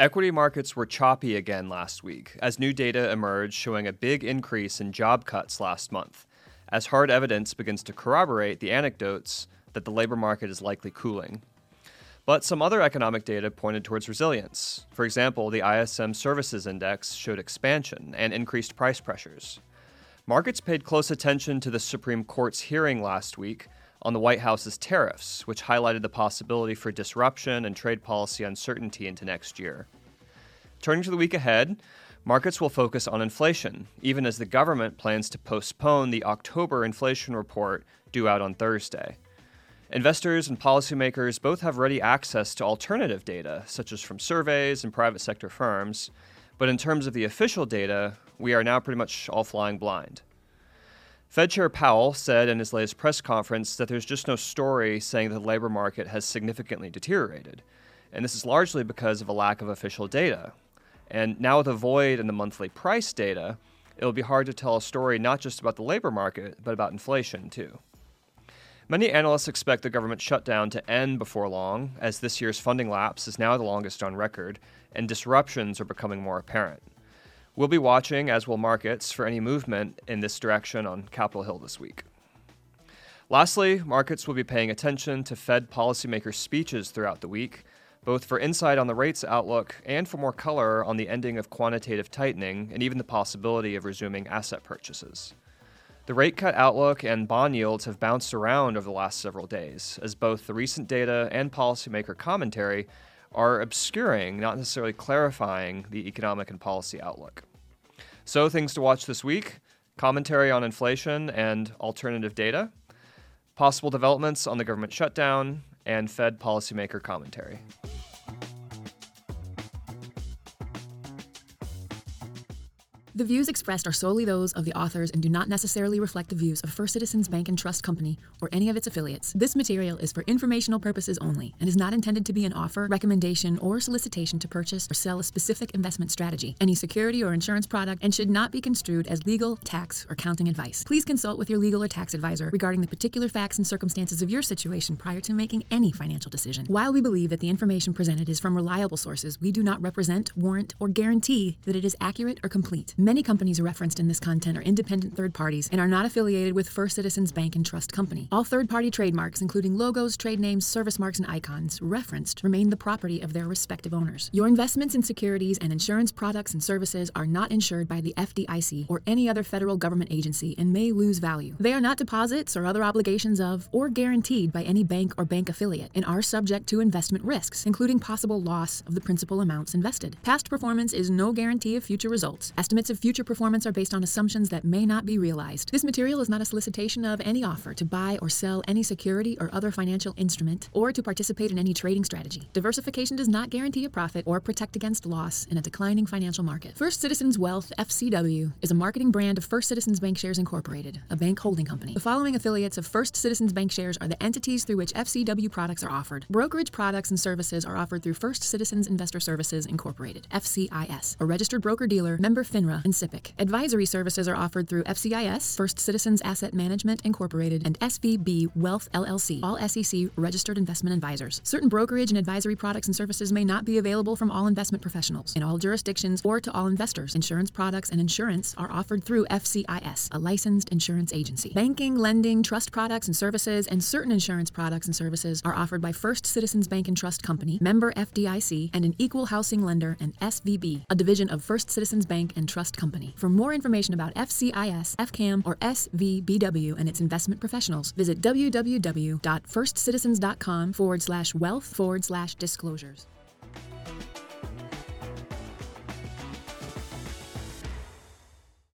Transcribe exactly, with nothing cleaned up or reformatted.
Equity markets were choppy again last week as new data emerged showing a big increase in job cuts last month, as hard evidence begins to corroborate the anecdotes that the labor market is likely cooling. But some other economic data pointed towards resilience. For example, the I S M Services Index showed expansion and increased price pressures. Markets paid close attention to the Supreme Court's hearing last week on the White House's tariffs, which highlighted the possibility for disruption and trade policy uncertainty into next year. Turning to the week ahead, markets will focus on inflation, even as the government plans to postpone the October inflation report due out on Thursday. Investors and policymakers both have ready access to alternative data, such as from surveys and private sector firms, but in terms of the official data, we are now pretty much all flying blind. Fed Chair Powell said in his latest press conference that there's just no story saying that the labor market has significantly deteriorated, and this is largely because of a lack of official data. And now with a void in the monthly price data, it'll be hard to tell a story not just about the labor market, but about inflation too. Many analysts expect the government shutdown to end before long, as this year's funding lapse is now the longest on record, and disruptions are becoming more apparent. We'll be watching, as will markets, for any movement in this direction on Capitol Hill this week. Lastly, markets will be paying attention to Fed policymakers' speeches throughout the week, both for insight on the rates outlook and for more color on the ending of quantitative tightening and even the possibility of resuming asset purchases. The rate cut outlook and bond yields have bounced around over the last several days, as both the recent data and policymaker commentary are obscuring, not necessarily clarifying, the economic and policy outlook. So things to watch this week: commentary on inflation and alternative data, possible developments on the government shutdown, and Fed policymaker commentary. The views expressed are solely those of the authors and do not necessarily reflect the views of First Citizens Bank and Trust Company or any of its affiliates. This material is for informational purposes only and is not intended to be an offer, recommendation, or solicitation to purchase or sell a specific investment strategy, any security or insurance product, and should not be construed as legal, tax, or accounting advice. Please consult with your legal or tax advisor regarding the particular facts and circumstances of your situation prior to making any financial decision. While we believe that the information presented is from reliable sources, we do not represent, warrant, or guarantee that it is accurate or complete. Many companies referenced in this content are independent third parties and are not affiliated with First Citizens Bank and Trust Company. All third-party trademarks, including logos, trade names, service marks, and icons referenced, remain the property of their respective owners. Your investments in securities and insurance products and services are not insured by the F D I C or any other federal government agency and may lose value. They are not deposits or other obligations of or guaranteed by any bank or bank affiliate and are subject to investment risks, including possible loss of the principal amounts invested. Past performance is no guarantee of future results. Estimates of future performance are based on assumptions that may not be realized. This material is not a solicitation of any offer to buy or sell any security or other financial instrument or to participate in any trading strategy. Diversification does not guarantee a profit or protect against loss in a declining financial market. First Citizens Wealth, F C W, is a marketing brand of First Citizens Bancshares Incorporated, a bank holding company. The following affiliates of First Citizens Bancshares are the entities through which F C W products are offered. Brokerage products and services are offered through First Citizens Investor Services Incorporated, F C I S, a registered broker-dealer, member FINRA, and SIPC. Advisory services are offered through F C I S, First Citizens Asset Management Incorporated, and S V B Wealth L L C, all S E C registered investment advisors. Certain brokerage and advisory products and services may not be available from all investment professionals in all jurisdictions or to all investors. Insurance products and insurance are offered through F C I S, a licensed insurance agency. Banking, lending, trust products and services, and certain insurance products and services are offered by First Citizens Bank and Trust Company, member F D I C, and an equal housing lender and S V B, a division of First Citizens Bank and Trust Company. For more information about F C I S, F C A M, or S V B W and its investment professionals, visit www.firstcitizens.com forward slash wealth forward slash disclosures.